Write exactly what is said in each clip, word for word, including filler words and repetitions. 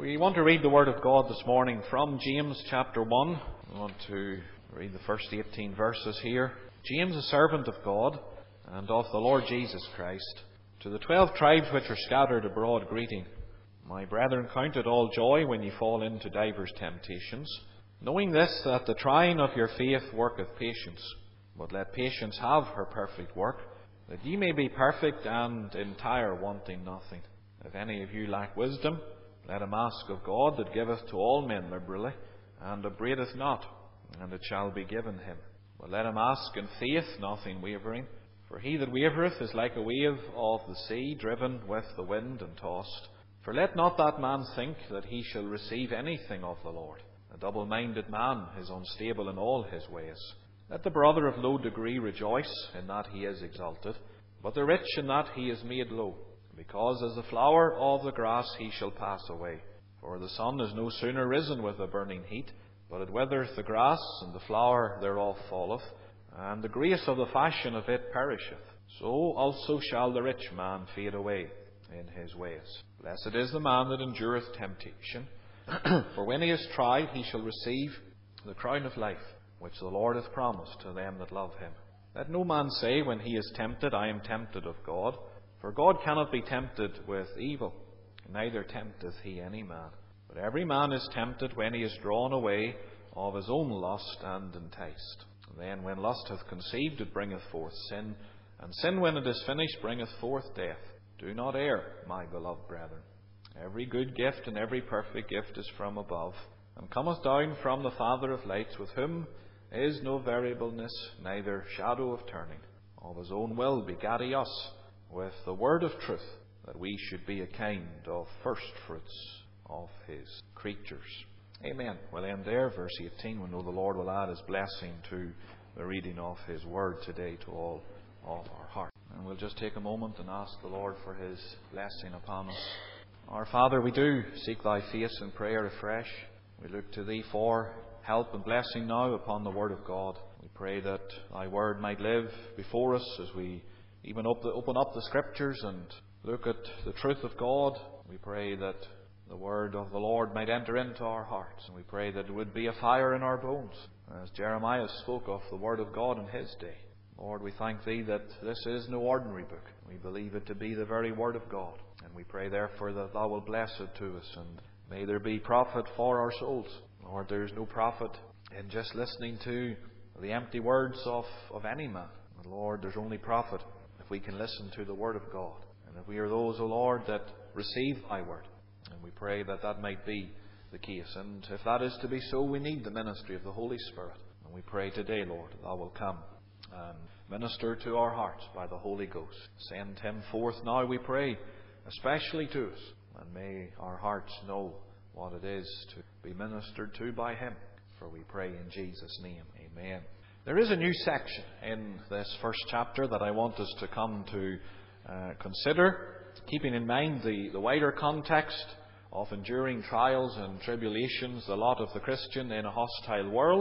We want to read the Word of God this morning from James chapter one. We want to read the first eighteen verses here. James, a servant of God and of the Lord Jesus Christ, to the twelve tribes which are scattered abroad, greeting. My brethren, count it all joy when ye fall into divers temptations, knowing this, that the trying of your faith worketh patience. But let patience have her perfect work, that ye may be perfect and entire, wanting nothing. If any of you lack wisdom, let him ask of God, that giveth to all men liberally, and upbraideth not, and it shall be given him. But let him ask in faith, nothing wavering. For he that wavereth is like a wave of the sea, driven with the wind and tossed. For let not that man think that he shall receive anything of the Lord. A double-minded man is unstable in all his ways. Let the brother of low degree rejoice in that he is exalted, but the rich in that he is made low. Because as the flower of the grass he shall pass away. For the sun is no sooner risen with a burning heat, but it withereth the grass, and the flower thereof falleth, and the grace of the fashion of it perisheth. So also shall the rich man fade away in his ways. Blessed is the man that endureth temptation, for when he is tried he shall receive the crown of life, which the Lord hath promised to them that love him. Let no man say when he is tempted, I am tempted of God. For God cannot be tempted with evil, neither tempteth he any man. But every man is tempted when he is drawn away of his own lust and enticed. Then when lust hath conceived, it bringeth forth sin, and sin, when it is finished, bringeth forth death. Do not err, my beloved brethren. Every good gift and every perfect gift is from above, and cometh down from the Father of lights, with whom is no variableness, neither shadow of turning. Of his own will begat he us with the word of truth, that we should be a kind of first fruits of his creatures. Amen. We'll end there, verse eighteen. We know the Lord will add his blessing to the reading of his word today to all of our heart. And we'll just take a moment and ask the Lord for his blessing upon us. Our Father, we do seek thy face in prayer afresh. We look to thee for help and blessing now upon the word of God. We pray that thy word might live before us as we even open up the Scriptures and look at the truth of God. We pray that the word of the Lord might enter into our hearts. And we pray that it would be a fire in our bones, as Jeremiah spoke of the word of God in his day. Lord, we thank thee that this is no ordinary book. We believe it to be the very word of God. And we pray therefore that thou wilt bless it to us, and may there be profit for our souls. Lord, there is no profit in just listening to the empty words of, of any man. And Lord, there's only profit if we can listen to the word of God. And if we are those, O Lord, that receive thy word. And we pray that that might be the case. And if that is to be so, we need the ministry of the Holy Spirit. And we pray today, Lord, thou wilt come and minister to our hearts by the Holy Ghost. Send him forth now, we pray, especially to us. And may our hearts know what it is to be ministered to by him. For we pray in Jesus' name. Amen. There is a new section in this first chapter that I want us to come to uh, consider, keeping in mind the, the wider context of enduring trials and tribulations, the lot of the Christian in a hostile world.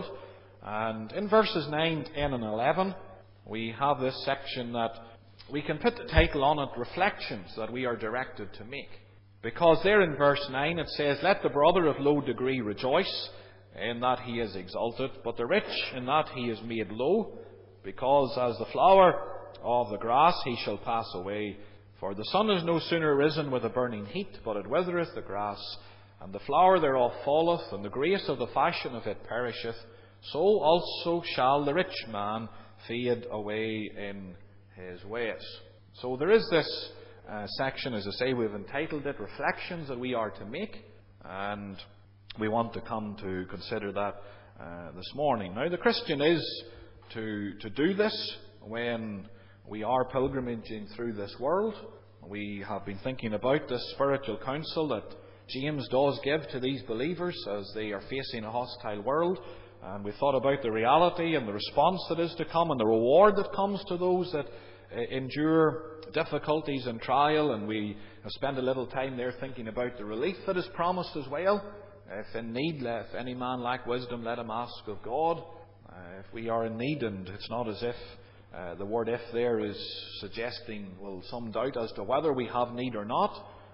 And in verses nine, ten and eleven, we have this section that we can put the title on it, Reflections that we are directed to make. Because there in verse nine it says, Let the brother of low degree rejoice in that he is exalted, but the rich in that he is made low, because as the flower of the grass he shall pass away. For the sun is no sooner risen with a burning heat, but it withereth the grass, and the flower thereof falleth, and the grace of the fashion of it perisheth. So also shall the rich man fade away in his ways. So there is this uh, section, as I say, we've entitled it Reflections that we are to make, and we want to come to consider that uh, this morning. Now, the Christian is to, to do this when we are pilgrimaging through this world. We have been thinking about this spiritual counsel that James does give to these believers as they are facing a hostile world. And we thought about the reality and the response that is to come and the reward that comes to those that uh, endure difficulties and trial. And we have spent a little time there thinking about the relief that is promised as well. If in need, if any man lack wisdom, let him ask of God. Uh, if we are in need, and it's not as if uh, the word if there is suggesting, well, some doubt as to whether we have need or not.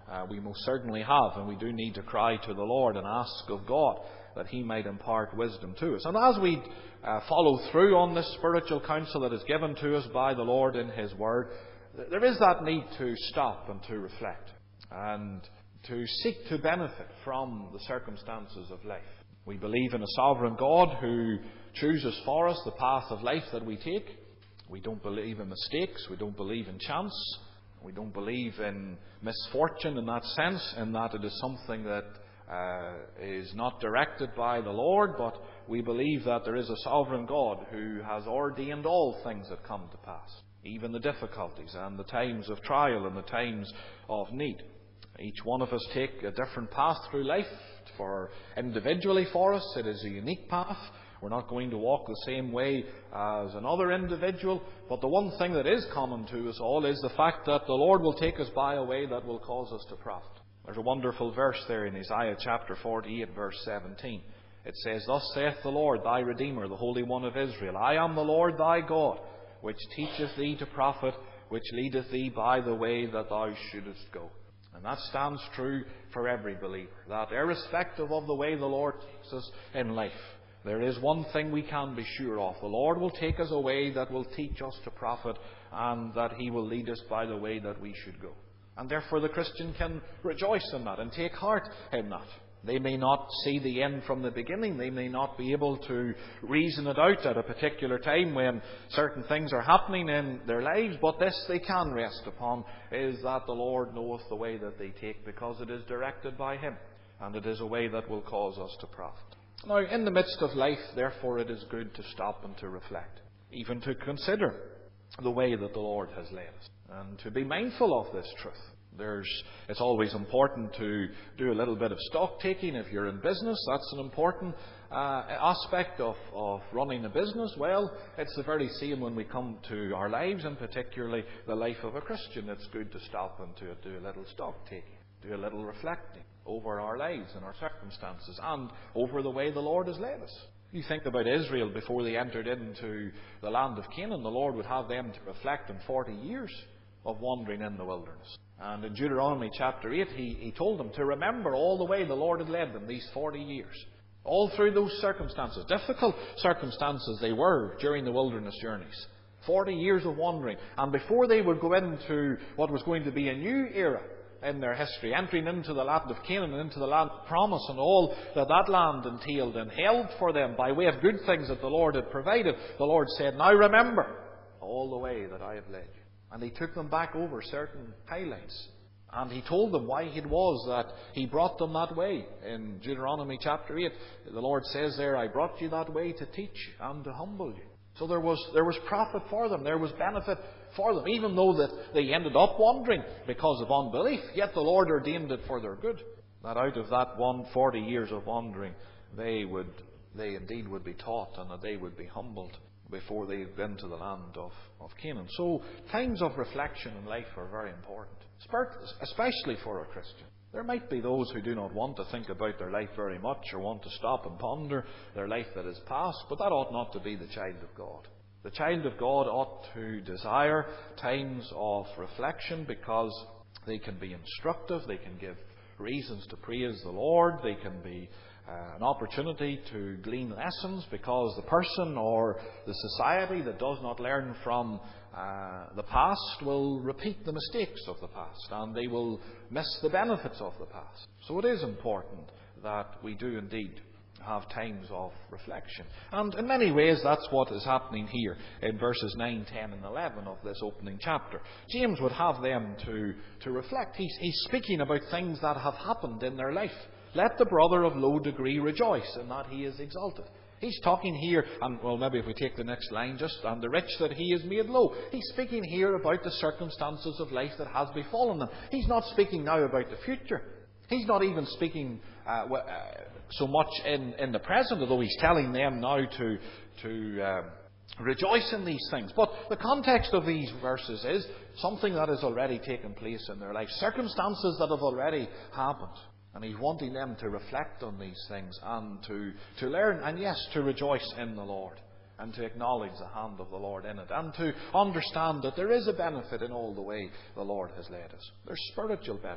Uh, we most certainly have, and we do need to cry to the Lord and ask of God that He might impart wisdom to us. And as we uh, follow through on this spiritual counsel that is given to us by the Lord in His Word, there is that need to stop and to reflect and to seek to benefit from the circumstances of life. We believe in a sovereign God who chooses for us the path of life that we take. We don't believe in mistakes. We don't believe in chance. We don't believe in misfortune in that sense, in that it is something that uh, is not directed by the Lord, but we believe that there is a sovereign God who has ordained all things that come to pass, even the difficulties and the times of trial and the times of need. Each one of us take a different path through life. For individually for us, it is a unique path. We're not going to walk the same way as another individual. But the one thing that is common to us all is the fact that the Lord will take us by a way that will cause us to profit. There's a wonderful verse there in Isaiah chapter forty-eight, verse seventeen. It says, "Thus saith the Lord, thy Redeemer, the Holy One of Israel, I am the Lord thy God, which teacheth thee to profit, which leadeth thee by the way that thou shouldest go." And that stands true for every believer, that irrespective of the way the Lord takes us in life, there is one thing we can be sure of. The Lord will take us a way that will teach us to profit, and that He will lead us by the way that we should go. And therefore the Christian can rejoice in that and take heart in that. They may not see the end from the beginning. They may not be able to reason it out at a particular time when certain things are happening in their lives. But this they can rest upon, is that the Lord knoweth the way that they take, because it is directed by Him. And it is a way that will cause us to profit. Now, in the midst of life, therefore, it is good to stop and to reflect. Even to consider the way that the Lord has led us. And to be mindful of this truth. There's, it's always important to do a little bit of stock taking if you're in business. That's an important uh, aspect of, of running a business. Well, it's the very same when we come to our lives, and particularly the life of a Christian. It's good to stop and to do a little stock taking, do a little reflecting over our lives and our circumstances, and over the way the Lord has led us. You think about Israel before they entered into the land of Canaan. The Lord would have them to reflect on forty years of wandering in the wilderness. And in Deuteronomy chapter eight, he, he told them to remember all the way the Lord had led them these forty years. All through those circumstances, difficult circumstances they were during the wilderness journeys. forty years of wandering. And before they would go into what was going to be a new era in their history, entering into the land of Canaan and into the land of promise and all that that land entailed and held for them by way of good things that the Lord had provided, the Lord said, "Now remember all the way that I have led you." And He took them back over certain highlights. And He told them why it was that He brought them that way. In Deuteronomy chapter eight, the Lord says there, "I brought you that way to teach and to humble you." So there was, there was profit for them. There was benefit for them. Even though that they ended up wandering because of unbelief, yet the Lord ordained it for their good. That out of that one forty years of wandering, they would, they indeed would be taught, and that they would be humbled before they went into the land of, of Canaan. So times of reflection in life are very important, especially for a Christian. There might be those who do not want to think about their life very much, or want to stop and ponder their life that is past, but that ought not to be the child of God. The child of God ought to desire times of reflection, because they can be instructive, they can give reasons to praise the Lord, they can be Uh, an opportunity to glean lessons, because the person or the society that does not learn from uh, the past will repeat the mistakes of the past, and they will miss the benefits of the past. So it is important that we do indeed have times of reflection. And in many ways that's what is happening here in verses nine, ten and eleven of this opening chapter. James would have them to, to reflect. He's, he's speaking about things that have happened in their life. Let the brother of low degree rejoice in that he is exalted. He's talking here, and well, maybe if we take the next line just, and the rich that he is made low. He's speaking here about the circumstances of life that has befallen them. He's not speaking now about the future. He's not even speaking uh, uh, so much in, in the present, although he's telling them now to, to um, rejoice in these things. But the context of these verses is something that has already taken place in their life, circumstances that have already happened. And he's wanting them to reflect on these things and to, to learn, and yes, to rejoice in the Lord and to acknowledge the hand of the Lord in it, and to understand that there is a benefit in all the way the Lord has led us. There's spiritual benefit.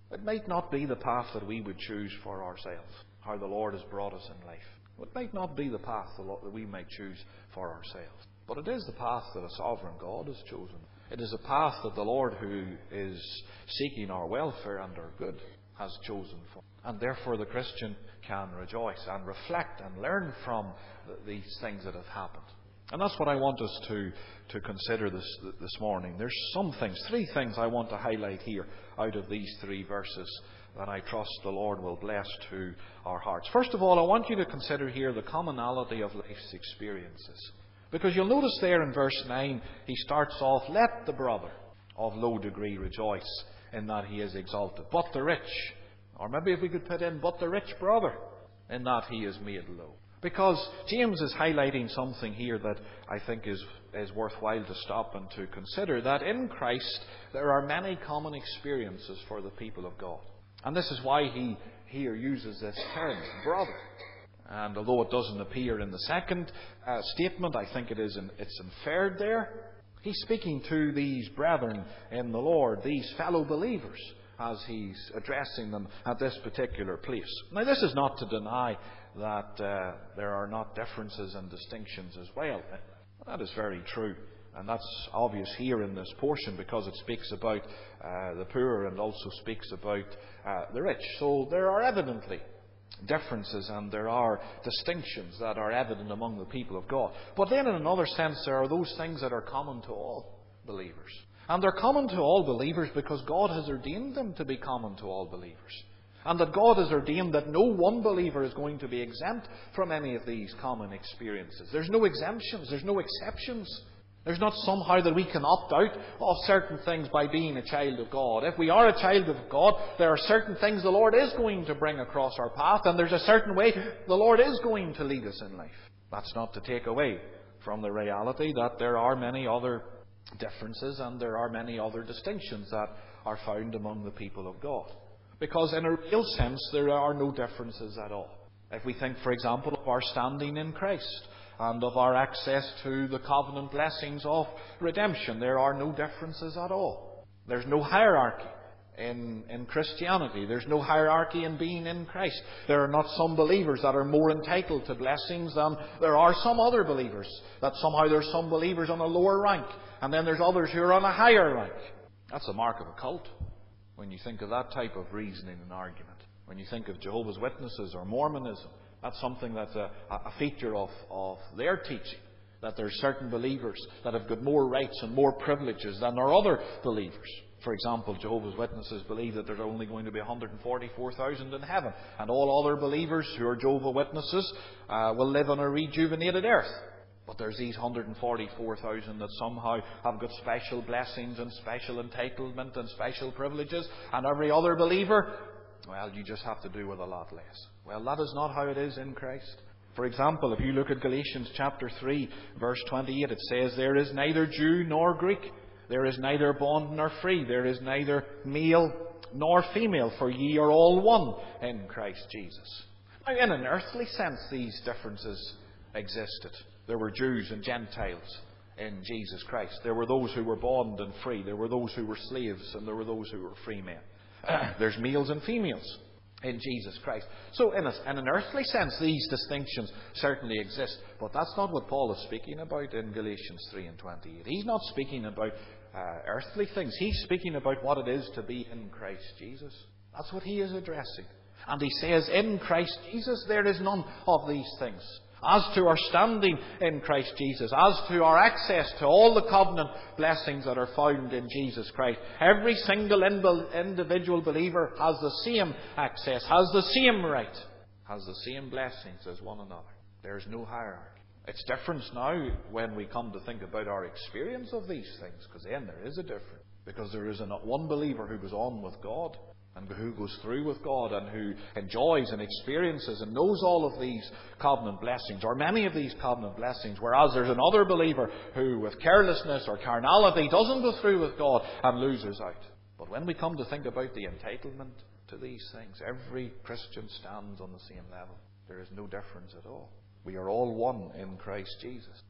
It might not be the path that we would choose for ourselves, how the Lord has brought us in life. It might not be the path that we might choose for ourselves. But it is the path that a sovereign God has chosen. It is a path that the Lord, who is seeking our welfare and our good, has chosen for. And therefore the Christian can rejoice and reflect and learn from these things that have happened. And that's what I want us to, to consider this, this morning. There's some things, three things I want to highlight here out of these three verses that I trust the Lord will bless to our hearts. First of all, I want you to consider here the commonality of life's experiences. Because you'll notice there in verse nine, he starts off, let the brother of low degree rejoice in that he is exalted, but the rich, or maybe if we could put in, but the rich brother, in that he is made low. Because James is highlighting something here that I think is, is worthwhile to stop and to consider, that in Christ there are many common experiences for the people of God. And this is why he here uses this term, brother. And although it doesn't appear in the second uh, statement, I think it is in, it's inferred there. He's speaking to these brethren in the Lord, these fellow believers, as he's addressing them at this particular place. Now, this is not to deny that uh, there are not differences and distinctions as well. That is very true. And that's obvious here in this portion because it speaks about uh, the poor and also speaks about uh, the rich. So there are evidently differences and there are distinctions that are evident among the people of God. But then in another sense, there are those things that are common to all believers. And they're common to all believers because God has ordained them to be common to all believers. And that God has ordained that no one believer is going to be exempt from any of these common experiences. There's no exemptions. There's no exceptions. There's not somehow that we can opt out of certain things by being a child of God. If we are a child of God, there are certain things the Lord is going to bring across our path, and there's a certain way the Lord is going to lead us in life. That's not to take away from the reality that there are many other differences and there are many other distinctions that are found among the people of God. Because in a real sense, there are no differences at all. If we think, for example, of our standing in Christ and of our access to the covenant blessings of redemption, there are no differences at all. There's no hierarchy in, in Christianity. There's no hierarchy in being in Christ. There are not some believers that are more entitled to blessings than there are some other believers. That somehow there's some believers on a lower rank, and then there's others who are on a higher rank. That's a mark of a cult. When you think of that type of reasoning and argument, when you think of Jehovah's Witnesses or Mormonism, that's something that's a, a feature of, of their teaching, that there are certain believers that have got more rights and more privileges than there are other believers. For example, Jehovah's Witnesses believe that there's only going to be one hundred forty-four thousand in heaven, and all other believers who are Jehovah's Witnesses uh, will live on a rejuvenated earth. But there's these one hundred forty-four thousand that somehow have got special blessings and special entitlement and special privileges, and every other believer, well, you just have to do with a lot less. Well, that is not how it is in Christ. For example, if you look at Galatians chapter three, verse twenty-eight, it says, there is neither Jew nor Greek, there is neither bond nor free, there is neither male nor female, for ye are all one in Christ Jesus. Now, in an earthly sense, these differences existed. There were Jews and Gentiles in Jesus Christ. There were those who were bond and free. There were those who were slaves, and there were those who were free men. There's males and females in Jesus Christ. So in, a, in an earthly sense, these distinctions certainly exist. But that's not what Paul is speaking about in Galatians three and twenty-eight. He's not speaking about uh, earthly things. He's speaking about what it is to be in Christ Jesus. That's what he is addressing. And he says, in Christ Jesus there is none of these things. As to our standing in Christ Jesus, as to our access to all the covenant blessings that are found in Jesus Christ, every single individual believer has the same access, has the same right, has the same blessings as one another. There is no hierarchy. It's different now when we come to think about our experience of these things, because then there is a difference. Because there is not one believer who goes on with God, and who goes through with God, and who enjoys and experiences and knows all of these covenant blessings, or many of these covenant blessings, whereas there's another believer who, with carelessness or carnality, doesn't go through with God and loses out. But when we come to think about the entitlement to these things, every Christian stands on the same level. There is no difference at all. We are all one in Christ Jesus.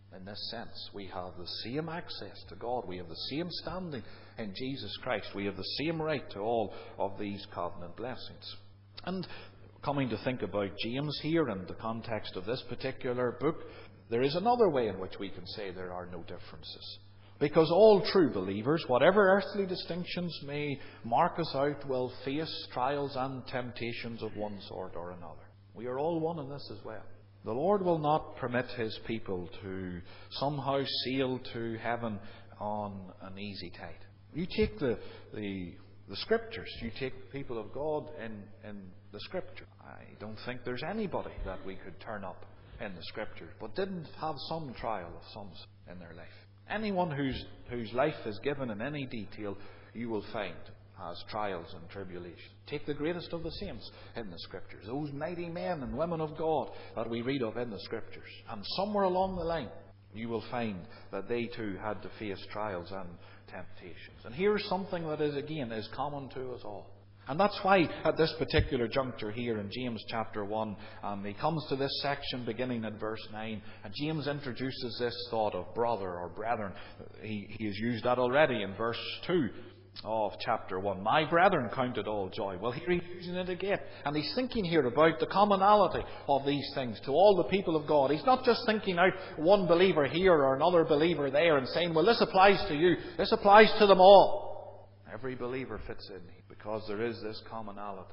In this sense, we have the same access to God. We have the same standing in Jesus Christ. We have the same right to all of these covenant blessings. And coming to think about James here in the context of this particular book, there is another way in which we can say there are no differences. Because all true believers, whatever earthly distinctions may mark us out, will face trials and temptations of one sort or another. We are all one in this as well. The Lord will not permit His people to somehow sail to heaven on an easy tide. You take the, the, the Scriptures, you take the people of God in, in the Scripture. I don't think there's anybody that we could turn up in the Scriptures, but didn't have some trial of some sort in their life. Anyone whose, whose life is given in any detail, you will find has trials and tribulations. Take the greatest of the saints in the Scriptures, those mighty men and women of God that we read of in the Scriptures. And somewhere along the line, you will find that they too had to face trials and temptations. And here's something that is, again, is common to us all. And that's why at this particular juncture here in James chapter one, um, he comes to this section beginning at verse nine, and James introduces this thought of brother or brethren. He, he has used that already in verse two of chapter one. My brethren, count it all joy. Well, here he's using it again. And he's thinking here about the commonality of these things to all the people of God. He's not just thinking out one believer here or another believer there and saying, well, this applies to you. This applies to them all. Every believer fits in because there is this commonality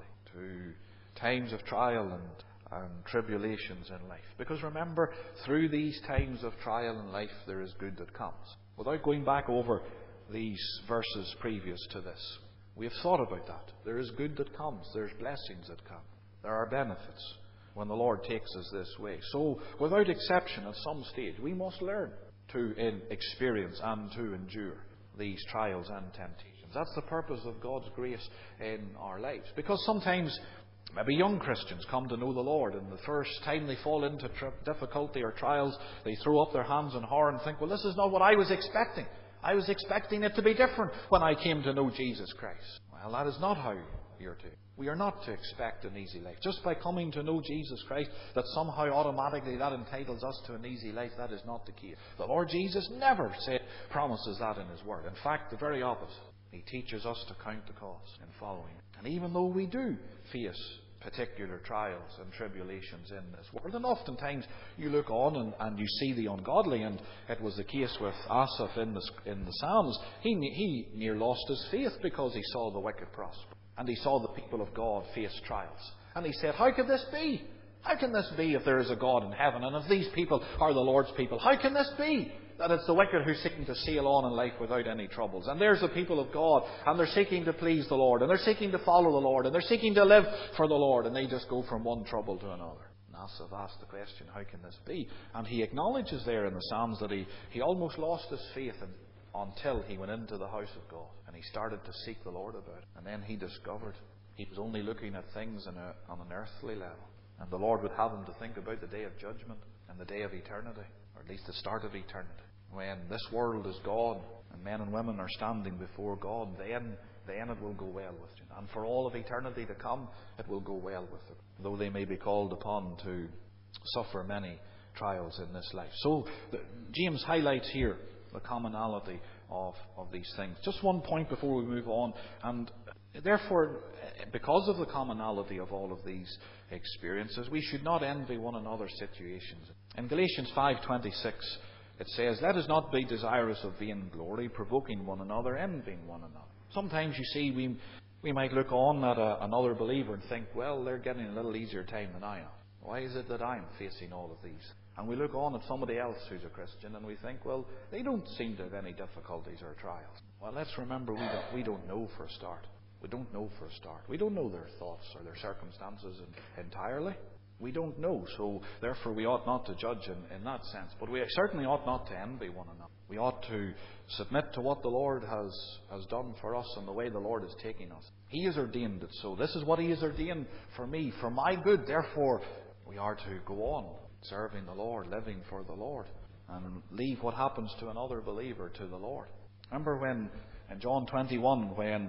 to times of trial and, and tribulations in life. Because remember, through these times of trial in life, there is good that comes. Without going back over these verses previous to this, we have thought about that. There is good that comes. There's blessings that come. There are benefits when the Lord takes us this way. So, without exception, at some stage, we must learn to in experience and to endure these trials and temptations. That's the purpose of God's grace in our lives. Because sometimes, maybe young Christians come to know the Lord, and the first time they fall into tri- difficulty or trials, they throw up their hands in horror and think, well, this is not what I was expecting. I was expecting it to be different when I came to know Jesus Christ. Well, that is not how you're to. We are not to expect an easy life. Just by coming to know Jesus Christ, that somehow automatically that entitles us to an easy life, that is not the case. The Lord Jesus never said, promises that in His Word. In fact, the very opposite. He teaches us to count the cost in following. And even though we do face particular trials and tribulations in this world, and oftentimes you look on and, and you see the ungodly, and it was the case with Asaph in the, in the Psalms. He, he near lost his faith because he saw the wicked prosper. And he saw the people of God face trials. And he said, how could this be? How can this be if there is a God in heaven? And if these people are the Lord's people, how can this be? That it's the wicked who are seeking to sail on in life without any troubles. And there's the people of God, and they're seeking to please the Lord, and they're seeking to follow the Lord, and they're seeking to live for the Lord, and they just go from one trouble to another. And Asaph asked the question, how can this be? And he acknowledges there in the Psalms that he, he almost lost his faith in, until he went into the house of God, and he started to seek the Lord about it. And then he discovered he was only looking at things in a, on an earthly level. And the Lord would have him to think about the day of judgment and the day of eternity, or at least the start of eternity. When this world is gone and men and women are standing before God, then, then it will go well with you. And for all of eternity to come, it will go well with them, though they may be called upon to suffer many trials in this life. So the, James highlights here the commonality of, of these things. Just one point before we move on. And therefore, because of the commonality of all of these experiences, we should not envy one another's situations. In Galatians five twenty-six, it says, let us not be desirous of vain glory, provoking one another, envying one another. Sometimes you see, we, we might look on at a, another believer and think, well, they're getting a little easier time than I am. Why is it that I'm facing all of these? And we look on at somebody else who's a Christian and we think, well, they don't seem to have any difficulties or trials. Well, let's remember, we don't, we don't know for a start. We don't know for a start. We don't know their thoughts or their circumstances entirely. We don't know, so therefore we ought not to judge in, in that sense. But we certainly ought not to envy one another. We ought to submit to what the Lord has, has done for us and the way the Lord is taking us. He has ordained it so. This is what He has ordained for me, for my good. Therefore, we are to go on serving the Lord, living for the Lord, and leave what happens to another believer to the Lord. Remember when in John twenty-one, when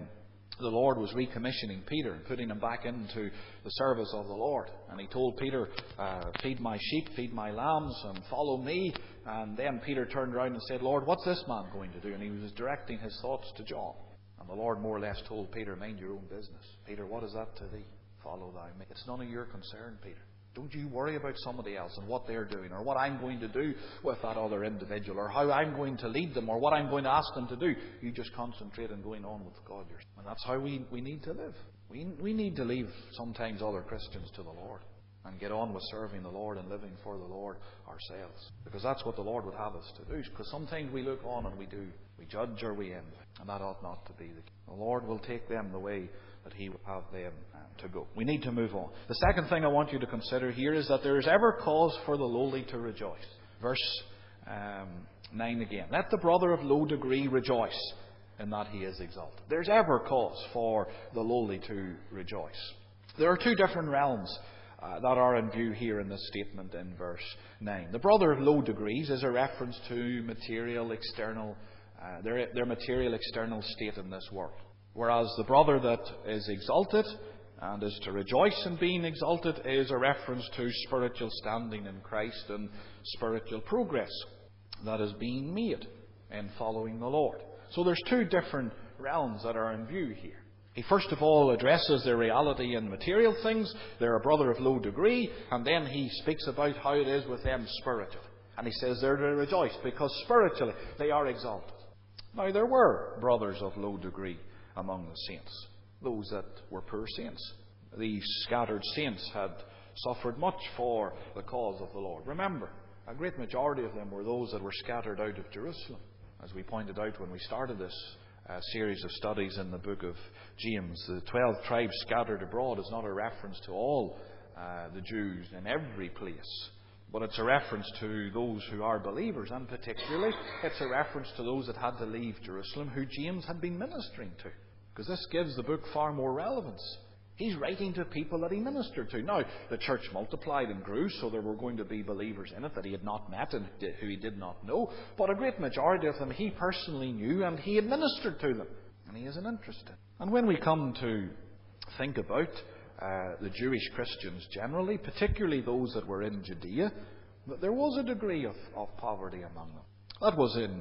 the Lord was recommissioning Peter and putting him back into the service of the Lord. And he told Peter, uh, feed my sheep, feed my lambs, and follow me. And then Peter turned around and said, Lord, what's this man going to do? And he was directing his thoughts to John. And the Lord more or less told Peter, mind your own business. Peter, what is that to thee? Follow thou me. It's none of your concern, Peter. Don't you worry about somebody else and what they're doing, or what I'm going to do with that other individual, or how I'm going to lead them, or what I'm going to ask them to do. You just concentrate on going on with God yourself. And that's how we, we need to live. We, we need to leave sometimes other Christians to the Lord and get on with serving the Lord and living for the Lord ourselves. Because that's what the Lord would have us to do. Because sometimes we look on and we do. We judge or we envy. And that ought not to be the case. The Lord will take them the way that He will have them uh, to go. We need to move on. The second thing I want you to consider here is that there is ever cause for the lowly to rejoice. Verse um, nine again. Let the brother of low degree rejoice in that he is exalted. There's ever cause for the lowly to rejoice. There are two different realms uh, that are in view here in this statement in verse nine. The brother of low degrees is a reference to material external, uh, their, their material external state in this world. Whereas the brother that is exalted and is to rejoice in being exalted is a reference to spiritual standing in Christ and spiritual progress that is being made in following the Lord. So there's two different realms that are in view here. He first of all addresses their reality in material things. They're a brother of low degree, and then he speaks about how it is with them spiritually. And he says they're to rejoice because spiritually they are exalted. Now there were brothers of low degree among the saints, those that were poor saints. These scattered saints had suffered much for the cause of the Lord. Remember, a great majority of them were those that were scattered out of Jerusalem. As we pointed out when we started this uh, series of studies in the book of James, the twelve tribes scattered abroad is not a reference to all uh, the Jews in every place, but it's a reference to those who are believers, and particularly it's a reference to those that had to leave Jerusalem who James had been ministering to. Because this gives the book far more relevance. He's writing to people that he ministered to. Now, the church multiplied and grew, so there were going to be believers in it that he had not met and who he did not know. But a great majority of them he personally knew, and he administered to them. And he isn't interested. And when we come to think about uh, the Jewish Christians generally, particularly those that were in Judea, there was a degree of, of poverty among them. That was in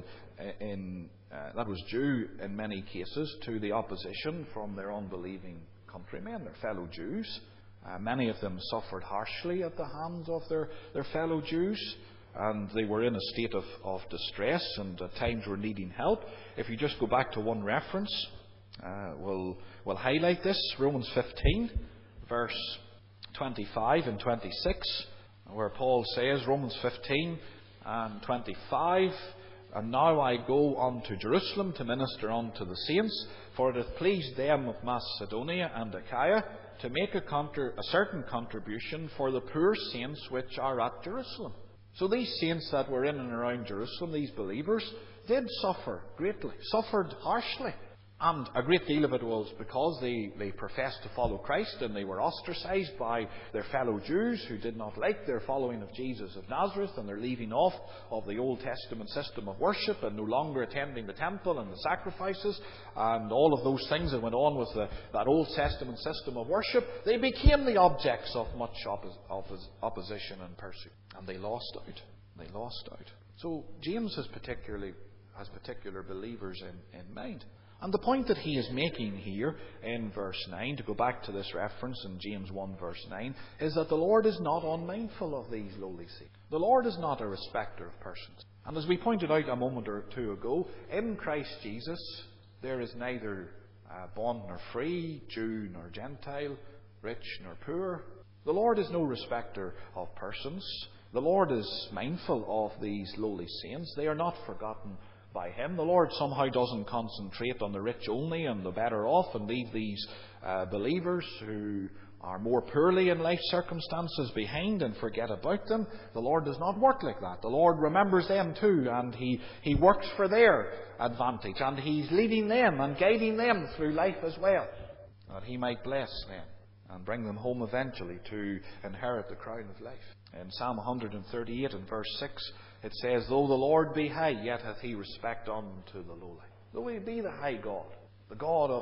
in uh, that was due in many cases to the opposition from their unbelieving countrymen, their fellow Jews. Uh, many of them suffered harshly at the hands of their, their fellow Jews, and they were in a state of, of distress and at times were needing help. If you just go back to one reference, uh, we'll, we'll highlight this. Romans fifteen, verse twenty-five and twenty-six, where Paul says, Romans fifteen and twenty-five, and now I go unto Jerusalem to minister unto the saints, for it hath pleased them of Macedonia and Achaia to make a, contra- a certain contribution for the poor saints which are at Jerusalem. So these saints that were in and around Jerusalem, these believers, did suffer greatly, suffered harshly. And a great deal of it was because they, they professed to follow Christ, and they were ostracized by their fellow Jews who did not like their following of Jesus of Nazareth, and their leaving off of the Old Testament system of worship and no longer attending the temple and the sacrifices and all of those things that went on with the, that Old Testament system of worship. They became the objects of much oppos- oppos- opposition and persecution, and they lost out. They lost out. So James has particularly has particular believers in, in mind. And the point that he is making here in verse nine, to go back to this reference in James one verse nine, is that the Lord is not unmindful of these lowly saints. The Lord is not a respecter of persons. And as we pointed out a moment or two ago, in Christ Jesus there is neither uh, bond nor free, Jew nor Gentile, rich nor poor. The Lord is no respecter of persons. The Lord is mindful of these lowly saints. They are not forgotten by Him. The Lord somehow doesn't concentrate on the rich only and the better off and leave these uh, believers who are more poorly in life circumstances behind and forget about them. The Lord does not work like that. The Lord remembers them too, and He, he works for their advantage, and He's leading them and guiding them through life as well, that He might bless them and bring them home eventually to inherit the crown of life. In Psalm one thirty-eight and verse six, it says, though the Lord be high, yet hath He respect unto the lowly. Though He be the high God, the God of,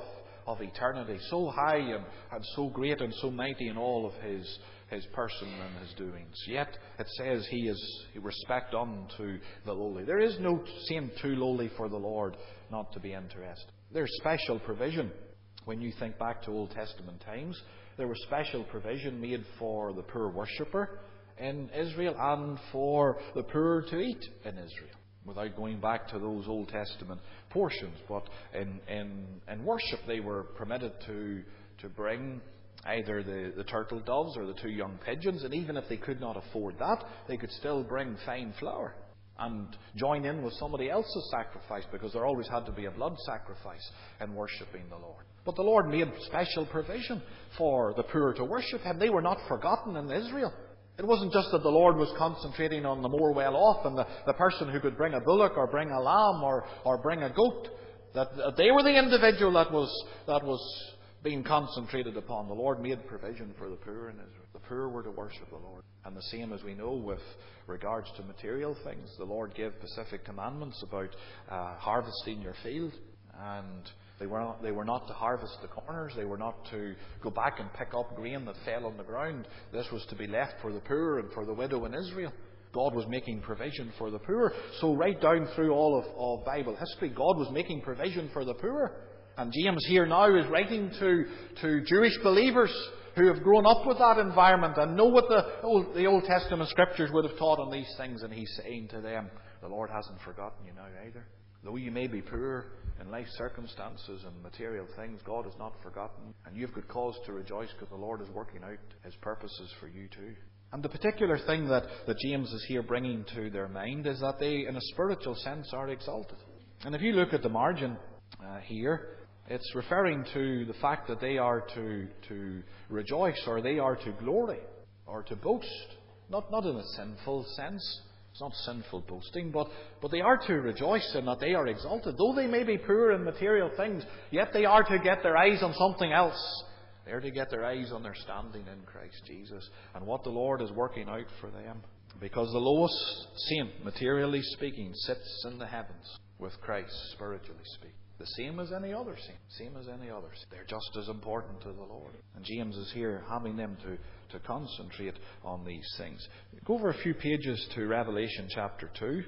of eternity, so high and, and so great and so mighty in all of his, his person and his doings. Yet it says he is respect unto the lowly. There is no saint too lowly for the Lord not to be interested. There's special provision. When you think back to Old Testament times, there was special provision made for the poor worshipper in Israel and for the poor to eat in Israel. Without going back to those Old Testament portions, but in, in, in worship they were permitted to, to bring either the, the turtle doves or the two young pigeons, and even if they could not afford that, they could still bring fine flour and join in with somebody else's sacrifice, because there always had to be a blood sacrifice in worshipping the Lord. But the Lord made special provision for the poor to worship Him. They were not forgotten in Israel. It wasn't just that the Lord was concentrating on the more well-off and the, the person who could bring a bullock or bring a lamb or, or bring a goat. That, that they were the individual that was, that was being concentrated upon. The Lord made provision for the poor in Israel. The poor were to worship the Lord. And the same as we know with regards to material things. The Lord gave specific commandments about uh, harvesting your field. And they were, not, they were not to harvest the corners. They were not to go back and pick up grain that fell on the ground. This was to be left for the poor and for the widow in Israel. God was making provision for the poor. So right down through all of, of Bible history, God was making provision for the poor. And James here now is writing to, to Jewish believers who have grown up with that environment and know what the Old, the Old Testament Scriptures would have taught on these things. And he's saying to them, the Lord hasn't forgotten you now either. Though you may be poor in life circumstances and material things, God has not forgotten. And you've got cause to rejoice because the Lord is working out His purposes for you too. And the particular thing that, that James is here bringing to their mind is that they, in a spiritual sense, are exalted. And if you look at the margin uh, here, it's referring to the fact that they are to, to rejoice, or they are to glory, or to boast. Not, not in a sinful sense. It's not sinful boasting, but, but they are to rejoice in that they are exalted. Though they may be poor in material things, yet they are to get their eyes on something else. They are to get their eyes on their standing in Christ Jesus and what the Lord is working out for them. Because the lowest saint, materially speaking, sits in the heavens with Christ, spiritually speaking. The same as any other saint. Same as any other saint. They're just as important to the Lord. And James is here having them to, to concentrate on these things. Go over a few pages to Revelation chapter two.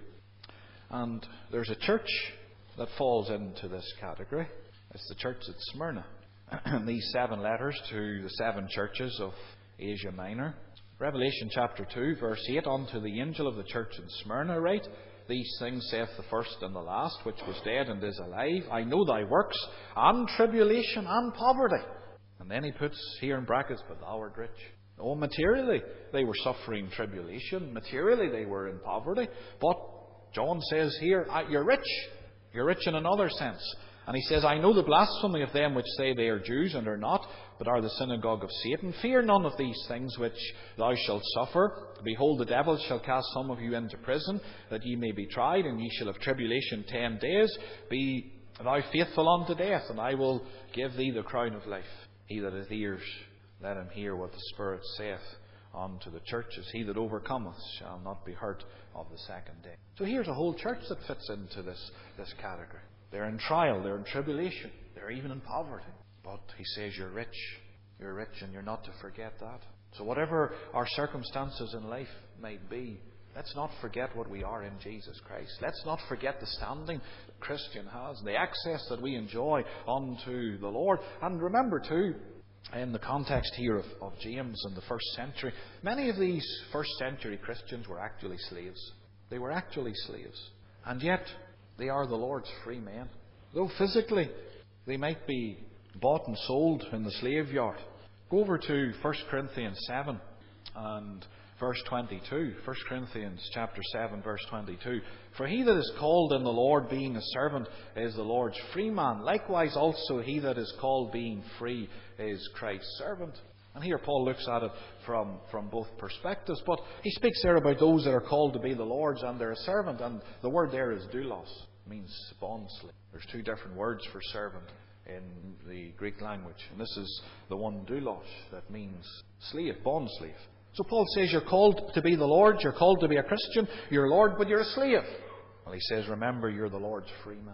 And there's a church that falls into this category. It's the church at Smyrna. And these seven letters to the seven churches of Asia Minor. Revelation chapter two, verse eight. Unto the angel of the church in Smyrna write, These things saith the first and the last, which was dead and is alive. I know thy works, and tribulation, and poverty. And then he puts here in brackets, but thou art rich. Oh, materially, they were suffering tribulation. Materially, they were in poverty. But John says here, you're rich. You're rich in another sense. And he says, I know the blasphemy of them which say they are Jews and are not, but are the synagogue of Satan. Fear none of these things which thou shalt suffer. Behold, the devil shall cast some of you into prison, that ye may be tried, and ye shall have tribulation ten days. Be thou faithful unto death, and I will give thee the crown of life. He that hath ears, let him hear what the Spirit saith unto the churches. He that overcometh shall not be hurt of the second day. So here's a whole church that fits into this, this category. They're in trial, they're in tribulation, they're even in poverty. But he says you're rich. You're rich, and you're not to forget that. So whatever our circumstances in life might be, let's not forget what we are in Jesus Christ. Let's not forget the standing the Christian has, the access that we enjoy unto the Lord. And remember too, in the context here of, of James in the first century, many of these first century Christians were actually slaves. They were actually slaves. And yet, they are the Lord's free men. Though physically they might be bought and sold in the slave yard. Go over to First Corinthians seven and verse twenty-two. First Corinthians chapter seven, verse twenty-two. For he that is called in the Lord being a servant is the Lord's free man. Likewise also he that is called being free is Christ's servant. And here Paul looks at it from, from both perspectives. But he speaks there about those that are called to be the Lord's and they're a servant. And the word there is doulos. It means bond slave. There's two different words for servant in the Greek language. And this is the one doulos that means slave, bond slave. So Paul says you're called to be the Lord, you're called to be a Christian, you're Lord, but you're a slave. Well, he says, remember, you're the Lord's free man.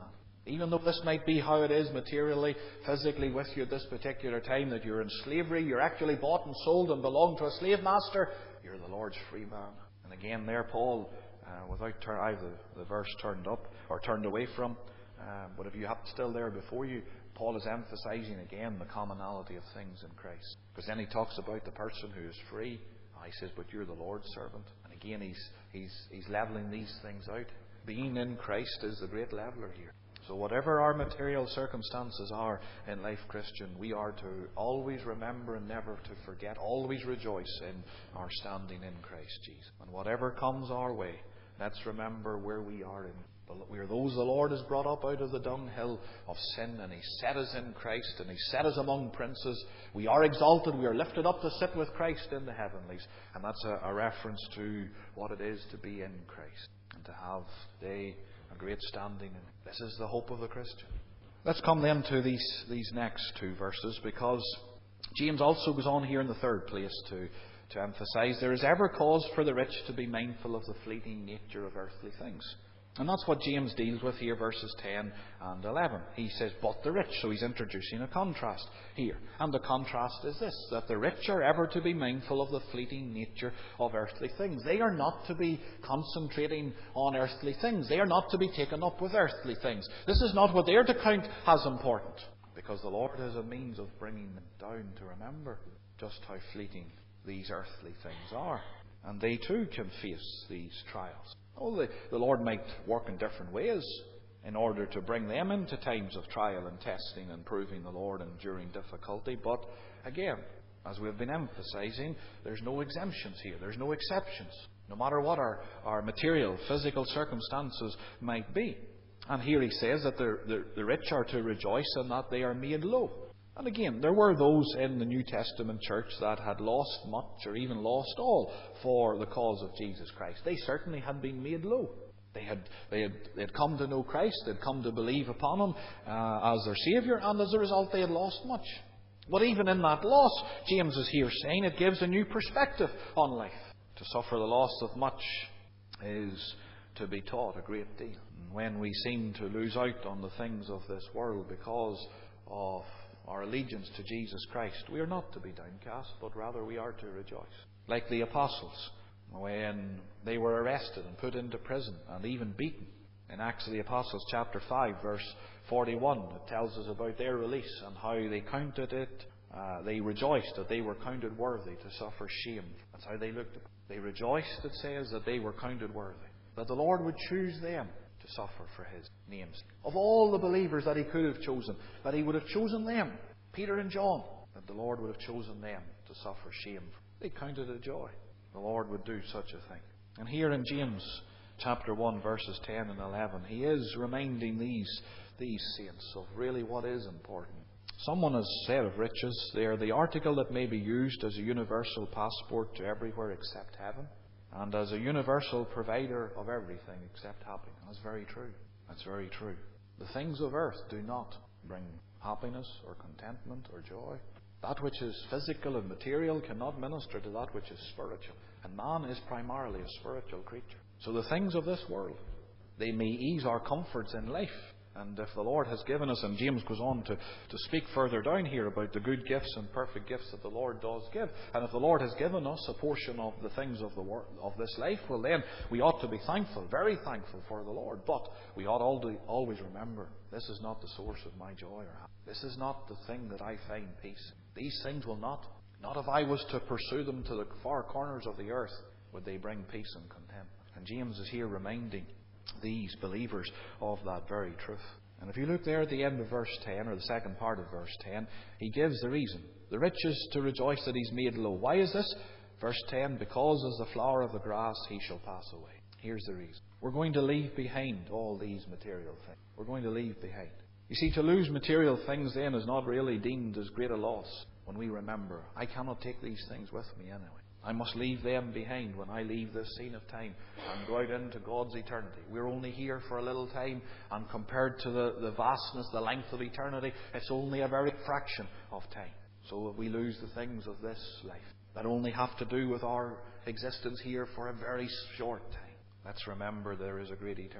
Even though this might be how it is materially, physically with you at this particular time, that you're in slavery, you're actually bought and sold and belong to a slave master, you're the Lord's free man. And again there Paul, uh, without turn, I have the, the verse turned up, or turned away from, uh, but if you have it still there before you, Paul is emphasizing again the commonality of things in Christ. Because then he talks about the person who is free. He says, but you're the Lord's servant. And again he's, he's, he's levelling these things out. Being in Christ is the great leveller here. So whatever our material circumstances are in life, Christian, we are to always remember and never to forget, always rejoice in our standing in Christ Jesus. And whatever comes our way, let's remember where we are in. We are those the Lord has brought up out of the dunghill of sin, and He set us in Christ, and He set us among princes. We are exalted, we are lifted up to sit with Christ in the heavenlies. And that's a, a reference to what it is to be in Christ, and to have today a great standing in it. This is the hope of the Christian. Let's come then to these, these next two verses, because James also goes on here in the third place to, to emphasize there is ever cause for the rich to be mindful of the fleeting nature of earthly things. And that's what James deals with here, verses ten and eleven. He says, but the rich. So he's introducing a contrast here. And the contrast is this, that the rich are ever to be mindful of the fleeting nature of earthly things. They are not to be concentrating on earthly things. They are not to be taken up with earthly things. This is not what they are to count as important. Because the Lord has a means of bringing them down to remember just how fleeting these earthly things are. And they too can face these trials. Oh, the, the Lord might work in different ways in order to bring them into times of trial and testing and proving the Lord enduring difficulty. But again, as we've been emphasizing, there's no exemptions here. There's no exceptions. No matter what our, our material, physical circumstances might be. And here he says that the, the, the rich are to rejoice in that they are made low. And again, there were those in the New Testament church that had lost much or even lost all for the cause of Jesus Christ. They certainly had been made low. They had, they had, they had come to know Christ, they had come to believe upon Him uh, as their Saviour, and as a result they had lost much. But even in that loss, James is here saying it gives a new perspective on life. To suffer the loss of much is to be taught a great deal. And when we seem to lose out on the things of this world because of our allegiance to Jesus Christ, we are not to be downcast, but rather we are to rejoice. Like the apostles, when they were arrested and put into prison and even beaten. In Acts of the Apostles chapter five verse forty-one, it tells us about their release and how they counted it, uh, they rejoiced that they were counted worthy to suffer shame. That's how they looked at it. They rejoiced, it says, that they were counted worthy, that the Lord would choose them to suffer for His name's sake. Of all the believers that He could have chosen, that He would have chosen them, Peter and John, that the Lord would have chosen them to suffer shame. They counted it joy. The Lord would do such a thing. And here in James chapter one verses ten and eleven, he is reminding these, these saints of really what is important. Someone has said of riches, they are the article that may be used as a universal passport to everywhere except heaven, and as a universal provider of everything except happiness. That's very true. That's very true. The things of earth do not bring happiness or contentment or joy. That which is physical and material cannot minister to that which is spiritual. And man is primarily a spiritual creature. So the things of this world, they may ease our comforts in life. And if the Lord has given us, and James goes on to, to speak further down here about the good gifts and perfect gifts that the Lord does give. And if the Lord has given us a portion of the things of the world, of this life, well then we ought to be thankful, very thankful for the Lord. But we ought always remember, this is not the source of my joy or happiness. This is not the thing that I find peace. These things will not, not if I was to pursue them to the far corners of the earth, would they bring peace and contentment. And James is here reminding these believers of that very truth. And if you look there at the end of verse ten, or the second part of verse ten, he gives the reason. The rich is to rejoice that he's made low. Why is this? Verse ten, because as the flower of the grass he shall pass away. Here's the reason. We're going to leave behind all these material things. We're going to leave behind. You see, to lose material things then is not really deemed as great a loss when we remember, I cannot take these things with me anyway. I must leave them behind when I leave this scene of time and go out into God's eternity. We're only here for a little time, and compared to the, the vastness, the length of eternity, it's only a very fraction of time. So we lose the things of this life that only have to do with our existence here for a very short time. Let's remember there is a great eternity.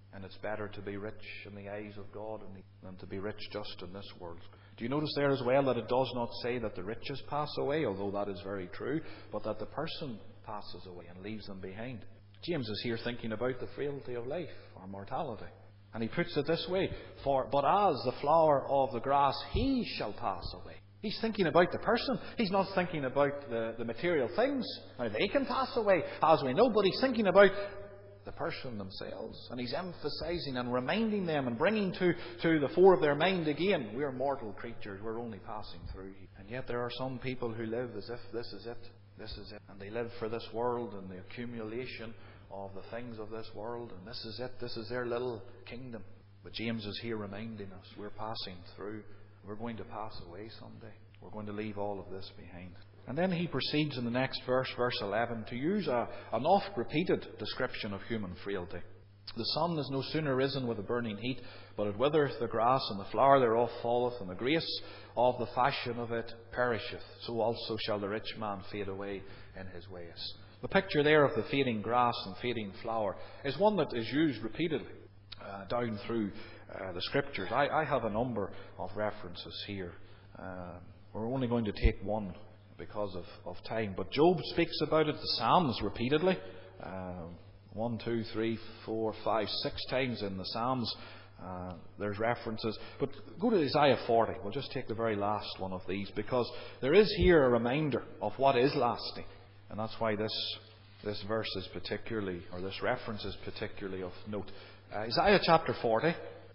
And it's better to be rich in the eyes of God than to be rich just in this world. Do you notice there as well that it does not say that the riches pass away, although that is very true, but that the person passes away and leaves them behind? James is here thinking about the frailty of life, or mortality. And he puts it this way, For but as the flower of the grass, he shall pass away. He's thinking about the person. He's not thinking about the, the material things. Now, they can pass away, as we know, but he's thinking about the person themselves. And he's emphasizing and reminding them and bringing to, to the fore of their mind again, we're mortal creatures, we're only passing through. And yet there are some people who live as if this is it, this is it. And they live for this world and the accumulation of the things of this world, and this is it, this is their little kingdom. But James is here reminding us, we're passing through, we're going to pass away someday. We're going to leave all of this behind. And then he proceeds in the next verse, verse eleven, to use a, an oft-repeated description of human frailty. The sun is no sooner risen with a burning heat, but it withereth the grass, and the flower thereof falleth, and the grace of the fashion of it perisheth. So also shall the rich man fade away in his ways. The picture there of the fading grass and fading flower is one that is used repeatedly uh, down through uh, the Scriptures. I, I have a number of references here. Uh, we're only going to take one because of, of time. But Job speaks about it, the Psalms repeatedly. Uh, one, two, three, four, five, six times in the Psalms uh, there's references. But go to Isaiah forty. We'll just take the very last one of these, because there is here a reminder of what is lasting. And that's why this this verse is particularly, or this reference is particularly of note. Uh, Isaiah chapter forty,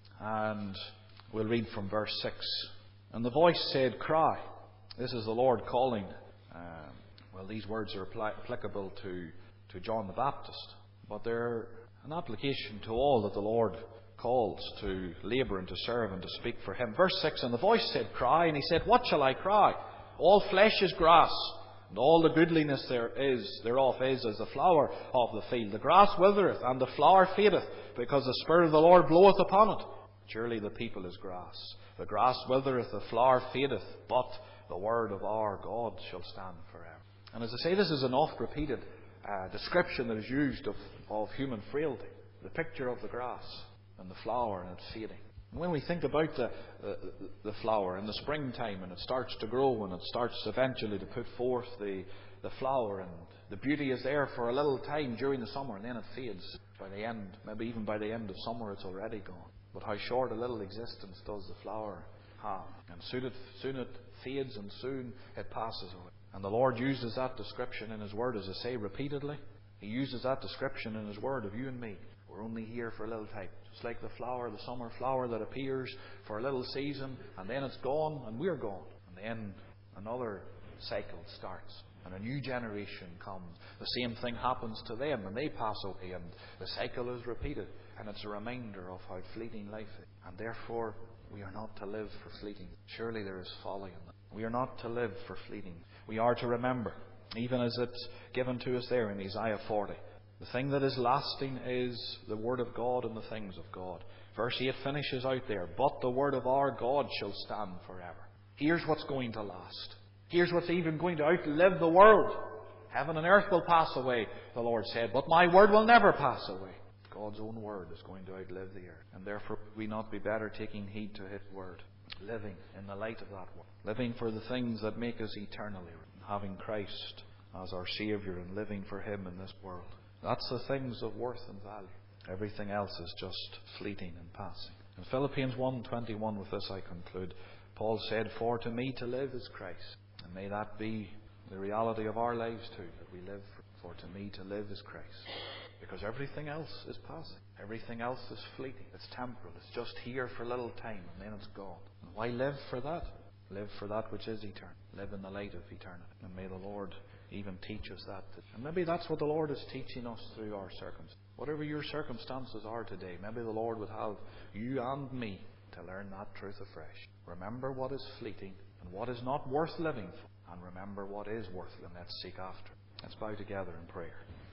and we'll read from verse six. And the voice said, Cry. This is the Lord calling. Um, well, these words are apply- applicable to, to John the Baptist, but they're an application to all that the Lord calls to labour and to serve and to speak for Him. Verse six, And the voice said, Cry. And He said, What shall I cry? All flesh is grass, and all the goodliness there is thereof is as the flower of the field. The grass withereth, and the flower fadeth, because the Spirit of the Lord bloweth upon it. Surely the people is grass. The grass withereth, the flower fadeth, but the word of our God shall stand forever. And as I say, this is an oft-repeated uh, description that is used of, of human frailty. The picture of the grass and the flower and its fading. And when we think about the, the, the flower in the springtime, and it starts to grow, and it starts eventually to put forth the, the flower, and the beauty is there for a little time during the summer, and then it fades. By the end, maybe even by the end of summer, it's already gone. But how short a little existence does the flower have? And soon it, soon it fades, and soon it passes away. And the Lord uses that description in His Word, as I say, repeatedly. He uses that description in His Word of you and me. We're only here for a little time. Just like the flower, the summer flower that appears for a little season, and then it's gone, and we're gone. And then another cycle starts, and a new generation comes. The same thing happens to them, and they pass away, and the cycle is repeated. And it's a reminder of how fleeting life is. And therefore, we are not to live for fleeting. Surely there is folly in that. We are not to live for fleeting. We are to remember, even as it's given to us there in Isaiah forty. The thing that is lasting is the Word of God and the things of God. Verse eight finishes out there. But the Word of our God shall stand forever. Here's what's going to last. Here's what's even going to outlive the world. Heaven and earth will pass away, the Lord said, but my Word will never pass away. God's own Word is going to outlive the earth. And therefore, would we not be better taking heed to His Word, living in the light of that Word, living for the things that make us eternally, having Christ as our Saviour and living for Him in this world. That's the things of worth and value. Everything else is just fleeting and passing. In Philippians one twenty-one, with this I conclude, Paul said, For to me to live is Christ. And may that be the reality of our lives too, that we live for, for to me to live is Christ. Because everything else is passing. Everything else is fleeting. It's temporal. It's just here for a little time, and then it's gone. And why live for that? Live for that which is eternal. Live in the light of eternity. And may the Lord even teach us that. And maybe that's what the Lord is teaching us through our circumstances. Whatever your circumstances are today, maybe the Lord would have you and me to learn that truth afresh. Remember what is fleeting and what is not worth living for. And remember what is worth living. Let's seek after. Let's bow together in prayer.